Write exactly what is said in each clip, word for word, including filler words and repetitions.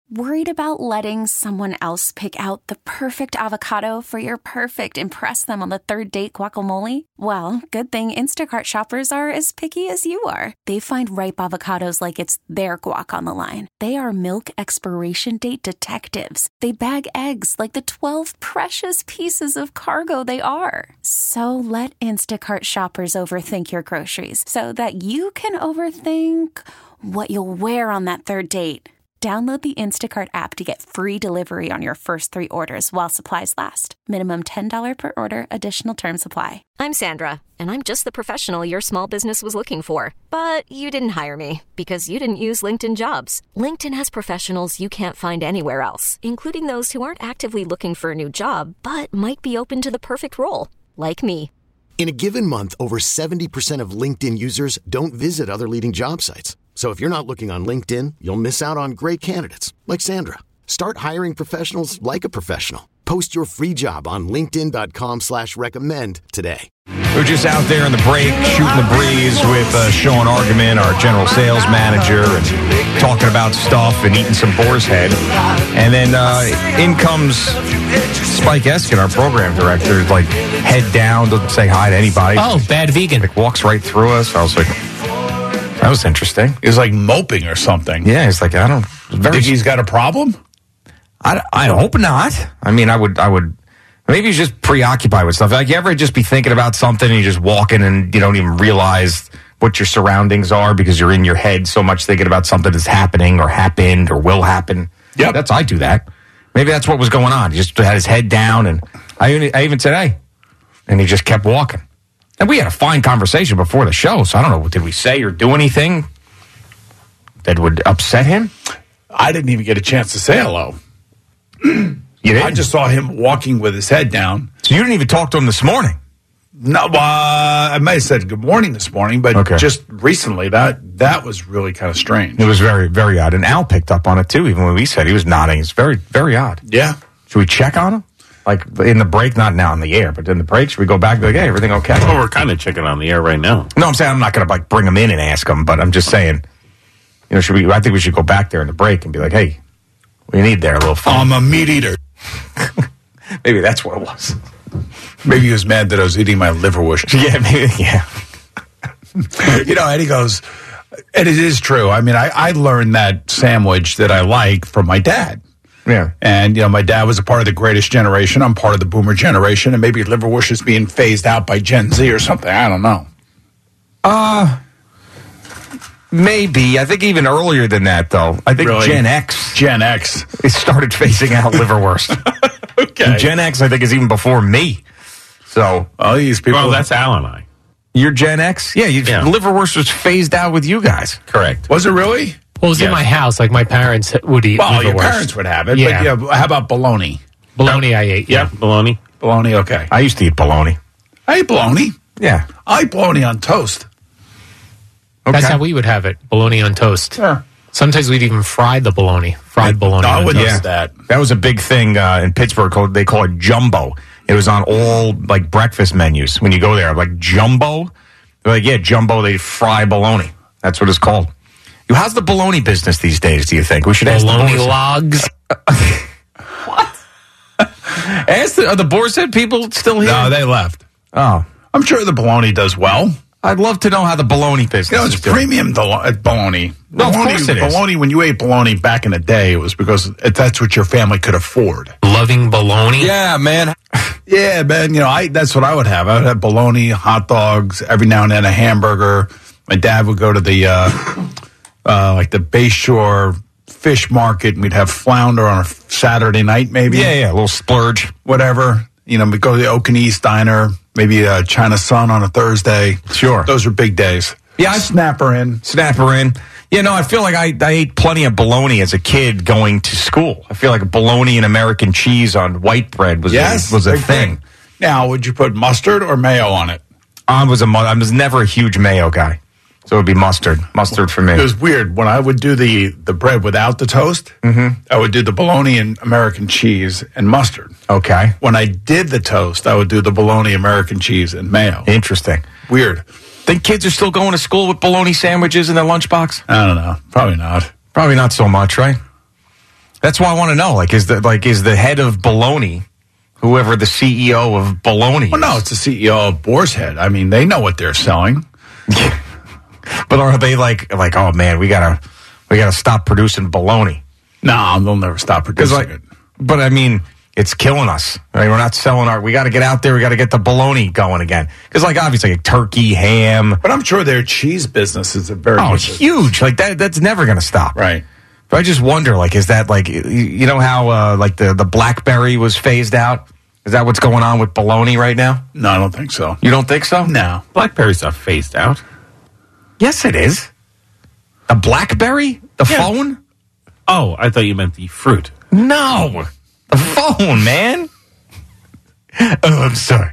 Worried about letting someone else pick out the perfect avocado for your perfect impress them on the third date guacamole? Well, good thing Instacart shoppers are as picky as you are. They find ripe avocados like it's their guac on the line. They are milk expiration date detectives. They bag eggs like the twelve precious pieces of cargo they are. So let Instacart shoppers overthink your groceries so that you can overthink what you'll wear on that third date. Download the Instacart app to get free delivery on your first three orders while supplies last. Minimum ten dollars per order. Additional terms apply. I'm Sandra, and I'm just the professional your small business was looking for. But you didn't hire me because you didn't use LinkedIn Jobs. LinkedIn has professionals you can't find anywhere else, including those who aren't actively looking for a new job, but might be open to the perfect role, like me. In a given month, over seventy percent of LinkedIn users don't visit other leading job sites. So if you're not looking on LinkedIn, you'll miss out on great candidates like Sandra. Start hiring professionals like a professional. Post your free job on linkedin.com slash recommend today. We're just out there in the break, shooting the breeze with uh, Sean Argument, our general sales manager, and talking about stuff and eating some boar's head. And then uh, in comes Spike Eskin, our program director, like head down, doesn't say hi to anybody. Oh, bad vegan. Like, walks right through us. I was like, that was interesting. He was like moping or something. Yeah, he's like, I don't. Very, Think he's got a problem? I, I hope not. I mean, I would, I would. Maybe he's just preoccupied with stuff. Like, you ever just be thinking about something and you're just walking and you don't even realize what your surroundings are because you're in your head so much thinking about something that's happening or happened or will happen. Yep. That's, I do that. Maybe that's what was going on. He just had his head down, and I, even- I even said, hey, and he just kept walking. And we had a fine conversation before the show, so I don't know, did we say or do anything that would upset him? I didn't even get a chance to say hello. You didn't? I just saw him walking with his head down. So you didn't even talk to him this morning? No, uh, I may have said good morning this morning, but Okay. just recently, that that was really kind of strange. It was very, very odd. And Al picked up on it, too, even when we said he was nodding. It's very, very odd. Yeah. Should we check on him? Like, in the break, not now in the air, but in the break, should we go back and be like, hey, everything okay? Well, we're kind of checking on the air right now. No, I'm saying I'm not going to, like, bring him in and ask him, but I'm just saying, you know, should we, I think we should go back there in the break and be like, hey, what do you need there? A little fun. I'm a meat eater. Maybe that's what it was. Maybe he was mad that I was eating my liverwurst. Yeah, maybe, yeah. You know, and he goes, and it is true. I mean, I, I learned that sandwich that I like from my dad. Yeah. And, you know, my dad was a part of the greatest generation. I'm part of the boomer generation. And maybe liverwurst is being phased out by Gen Z or something. I don't know. Uh, maybe. I think even earlier than that, though. I think Really? Gen X. Gen X. It started phasing out liverwurst. Okay. And Gen X, I think, is even before me. So, All these people. Well, that's Al and I. you're Gen X? Yeah, you, Yeah. liverwurst was phased out with you guys. Correct. Was it really? Well, it was in Yes. my house. Like, my parents would eat Well, your liverwurst. parents would have it. Yeah. But yeah, how about bologna? Bologna I ate, Yeah, yeah. bologna. Bologna, okay. I used to eat bologna. I eat bologna. Yeah. I eat bologna on toast. Okay. That's how we would have it, bologna on toast. Yeah. Sometimes we'd even fry the bologna, fried bologna I on wouldn't toast. do that. That was a big thing uh, in Pittsburgh. Called, they call it jumbo. It was on all like breakfast menus when you go there. Like jumbo, they're like, yeah, jumbo. They fry bologna. That's what it's called. How's the bologna business these days? Do you think we should ask Bologna the boar's logs. ask the, are the boar's head people still here? No, they left. Oh, I'm sure the bologna does well. I'd love to know how the bologna business You know, it's is doing. premium dolo- uh, bologna. No, of bologna, course it is. bologna, when you ate bologna back in the day, it was because it, that's what your family could afford. Loving bologna. Yeah, man. Yeah, man. You know, I that's what I would have. I would have bologna, hot dogs, every now and then a hamburger. My dad would go to the uh, uh, like the Bayshore fish market, and we'd have flounder on a Saturday night, maybe. Yeah, yeah, a little splurge. Whatever. You know, we go to the Oak and East Diner, maybe a China Sun on a Thursday. Sure. Those are big days. Yeah, I- Snapper in. Snapper in. Yeah, no, I feel like I, I ate plenty of bologna as a kid going to school. I feel like bologna and American cheese on white bread was Yes, a, was a big thing. Now, would you put mustard or mayo on it? I was a mu- I was never a huge mayo guy, so it would be mustard. Mustard for me. It was weird. When I would do the, the bread without the toast, mm-hmm. I would do the bologna and American cheese and mustard. Okay, When I did the toast, I would do the bologna, American cheese, and mayo. interesting. Weird. Think kids are still going to school with bologna sandwiches in their lunchbox? I don't know. Probably not. Probably not so much, right? That's why I want to know. Like, is the like is the head of Bologna, whoever the C E O of Bologna? Well, no, it's the C E O of Boar's Head. I mean, they know what they're selling. But are they like like oh man, we gotta we gotta stop producing bologna? No, they'll never stop producing Like, it. but I mean, it's killing us. Right? We're not selling our. We got to get out there. We got to get the bologna going again. Because like obviously, like, turkey, ham. But I'm sure their cheese business is a very Oh, good it's business. huge. Like that. That's never going to stop. Right. But I just wonder, like, is that like you know how uh, like the the BlackBerry was phased out? Is that what's going on with bologna right now? No, I don't think so. You don't think so? No. BlackBerry's not phased out. Yes, it is. The BlackBerry, the Yeah. phone. Oh, I thought you meant the fruit. No, the phone, man. Oh, I'm sorry.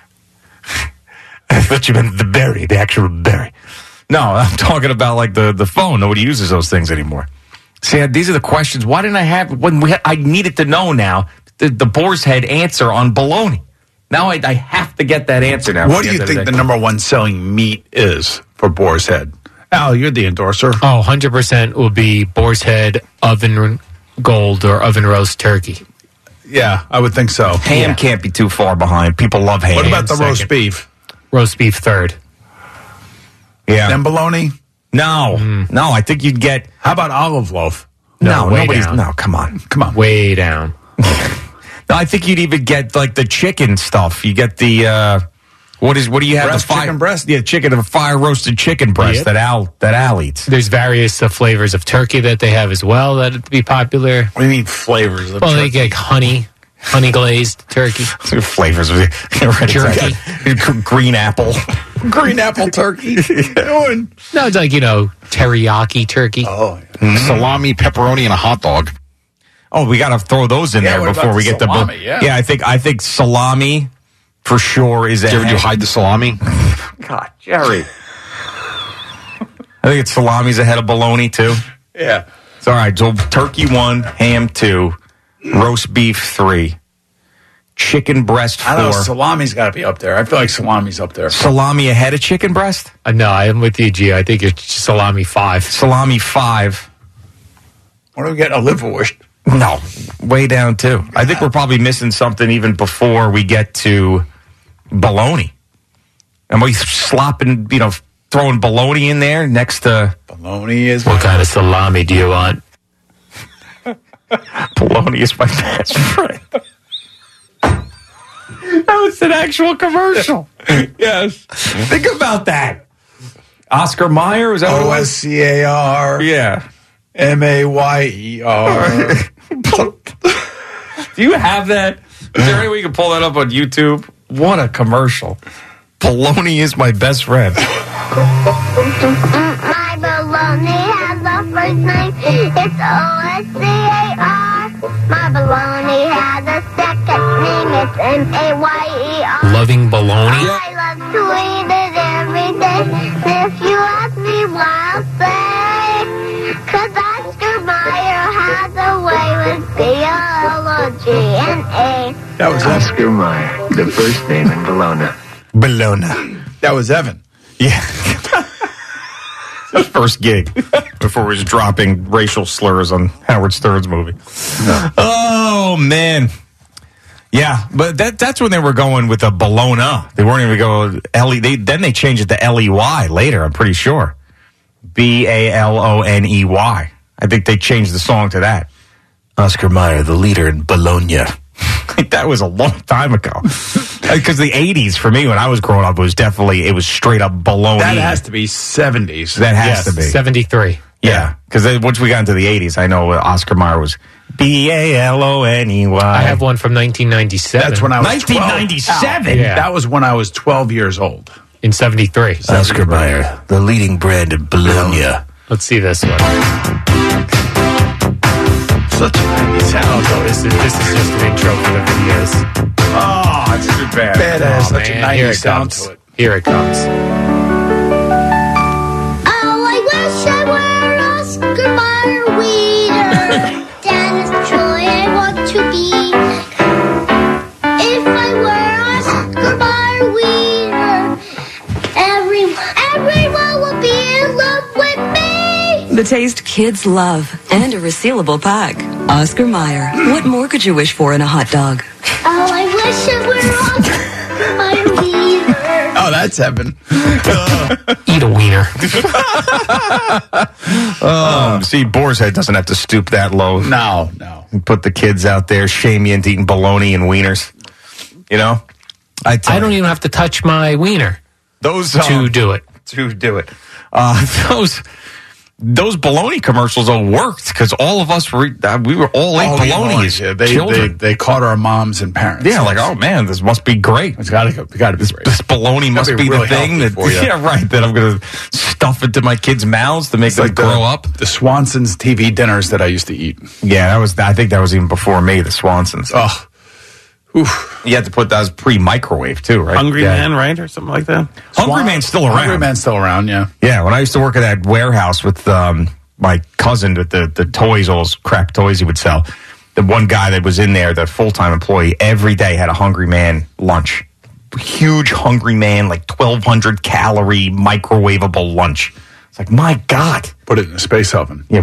I thought you meant the berry, the actual berry. No, I'm talking about like the, the phone. Nobody uses those things anymore. See, these are the questions. Why didn't I have when we? I needed to know now the, the Boar's Head answer on bologna. Now I, I have to get that answer now. What do you think the number one selling meat is for Boar's Head? Al, you're the endorser. Oh, one hundred percent will be Boar's Head oven gold or oven roast turkey. Yeah, I would think so. Ham Yeah. can't be too far behind. People love ham. What about the second. roast beef? Roast beef third. yeah? Then bologna? No, no. I think you'd get How about olive loaf? no. No, way nobody's down. no. Come on. Come on. Way down. No, I think you'd even get like the chicken stuff. You get the uh, what is what do you have? Breast, the fire, chicken breast? Yeah, chicken, a fire roasted chicken breast Yep. that Al that Al eats. There's various uh, flavors of turkey that they have as well that would be popular. What do you mean flavors of Well, they turkey? get honey, honey glazed turkey. Flavors of Jerky. green apple. green apple turkey. Doing? No, it's like, you know, teriyaki turkey. Oh, yeah. Salami, pepperoni, and a hot dog. Oh, we got to throw those in Yeah, there what before about we the get salami? the. Yeah. yeah, I think I think salami for sure is. Did you ever do ahead. hide the salami? God, Jerry. I think it's salami's ahead of bologna too. Yeah. It's all right. So turkey one, ham two, roast beef three, chicken breast I don't know. four. Salami's got to be up there. I feel like salami's up there. Salami ahead of chicken breast. Uh, no, I'm with you, G. I think it's salami five. Salami five. What do we get? A liverwurst. No, way down too. I think we're probably missing something even before we get to bologna. Am we slopping, you know, throwing bologna in there next to Bologna is. What kind of salami do you want? bologna is my best friend. That was an actual commercial. Yes. Think about that. Oscar Mayer, is that what it O S was? C A R Yeah. M A Y E R. Do you have that? Is there any way you can pull that up on YouTube? What a commercial. Bologna is my best friend. My baloney has a first name. It's O S C A R. My baloney has a second name. It's M A Y E R. Loving bologna? I love to eat it every day. If you ask me why, I'll say, 'cause Oscar Mayer has a way with B L O G N A. That was Evan. Oscar Mayer, the first name in Bologna. Bologna. That was Evan. Yeah. His first gig before he was dropping racial slurs on Howard Stern's movie. Oh, man. Yeah, but that that's when they were going with a Bologna. They weren't even going L E. They, then they changed it to L E Y later, I'm pretty sure. B A L O N E Y. I think they changed the song to that. Oscar Mayer, the leader in Bologna. That was a long time ago. Because the eighties, for me, when I was growing up, it was definitely, it was straight up bologna. That has to be seventies. That has Yes, to be. seventy-three. Yeah, because once we got into the eighties, I know uh, Oscar Mayer was B A L O N E Y. I have one from nineteen ninety-seven. That's when I was nineteen ninety-seven? twelve. Yeah. That was when I was twelve years old. in seventy-three. Oscar Mayer, the leading brand of Bologna. Let's see this one. Such a nice sound. Oh, this is this is just an intro for the videos. Oh, it's too bad. Badass. Oh, Such a man, here nice it sound comes. to it. Here it comes. Oh, I wish I were Oscar Mayer Weeder. Dennis Troy, I want to be. If I were Oscar Mayer Weeder, everyone, everyone would be in love with me. the taste kids love, and a resealable pack. Oscar Mayer, what more could you wish for in a hot dog? Oh, I wish it were on my wiener. Oh, that's heaven. Eat a wiener. Oh, see, Boar's Head doesn't have to stoop that low. No, no. Put the kids out there, shame you into eating bologna and wieners. You know? I, I don't even have to touch my wiener those to um, do it. To do it. Uh, those those bologna commercials all worked because all of us were uh, we were all ate Oh, bologna as yeah, they, children. They, they caught our moms and parents. Yeah, like, oh man, this must be great. It's gotta go. It gotta be This, great. this bologna must Gotta be, be really the thing healthy that for you. yeah, right. That I'm gonna stuff into my kids' mouths to make It's them like grow the, up. The Swanson's T V dinners that I used to eat. Yeah, that was. I think that was even before me. The Swansons. Oh, oof. You had to put that was pre-microwave too, right? Hungry yeah. Man, right? Or something like that? Hungry Swan- Man's still around. Hungry Man's still around. Yeah. Yeah, when I used to work at that warehouse with um, my cousin with the, the toys, all those crap toys he would sell, the one guy that was in there, the full-time employee, every day had a Hungry Man lunch. Huge Hungry Man, like twelve hundred calorie microwavable lunch. It's like, my God. Put it in a space oven. Yeah.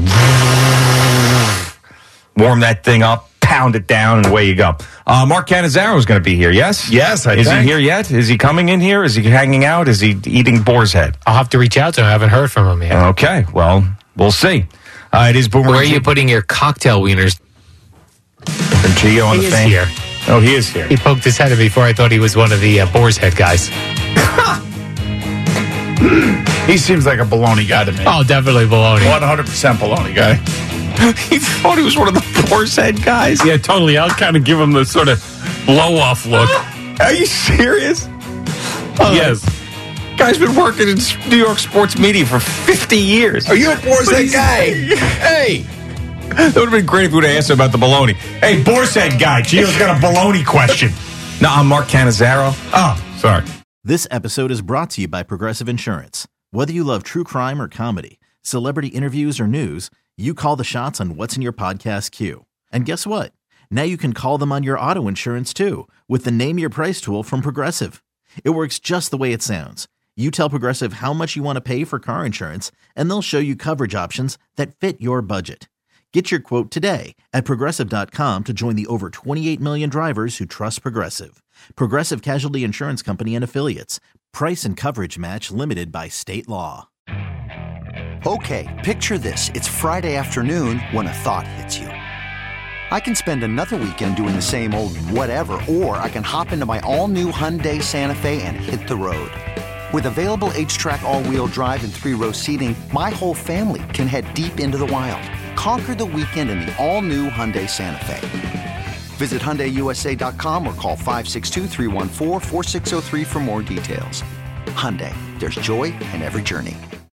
Warm that thing up, pound it down, and away you go. Uh, Mark Cannizzaro is going to be here, yes? Yes, I Is think. he here yet? Is he coming in here? Is he hanging out? Is he eating Boar's Head? I'll have to reach out to him. I haven't heard from him yet. Okay, well, we'll see. Uh, it is Boomer. Where are you putting your cocktail wieners? And Gio on He the is fan. here. Oh, he is here. He poked his head at me before I thought he was one of the uh, Boar's Head guys. He seems like a baloney guy to me. Oh, definitely baloney. one hundred percent baloney guy. He thought he was one of the Boar's Head guys. Yeah, totally. I'll kind of give him the sort of blow-off look. Are you serious? Uh, Yes. Guy's been working in New York sports media for fifty years. Are you a Boar's Head guy? Hey. That would have been great if we would have asked him about the baloney. Hey, Boar's Head guy, Gio's got a baloney question. No, I'm Mark Cannizzaro. Oh, sorry. This episode is brought to you by Progressive Insurance. Whether you love true crime or comedy, celebrity interviews or news, you call the shots on what's in your podcast queue. And guess what? Now you can call them on your auto insurance too with the Name Your Price tool from Progressive. It works just the way it sounds. You tell Progressive how much you want to pay for car insurance, and they'll show you coverage options that fit your budget. Get your quote today at Progressive dot com to join the over twenty-eight million drivers who trust Progressive. Progressive Casualty Insurance Company and Affiliates. Price and coverage match limited by state law. Okay, picture this. It's Friday afternoon when a thought hits you. I can spend another weekend doing the same old whatever, or I can hop into my all-new Hyundai Santa Fe and hit the road. With available H-Track all-wheel drive and three-row seating, my whole family can head deep into the wild. Conquer the weekend in the all-new Hyundai Santa Fe. Visit Hyundai U S A dot com or call five six two, three one four, four six zero three for more details. Hyundai, there's joy in every journey.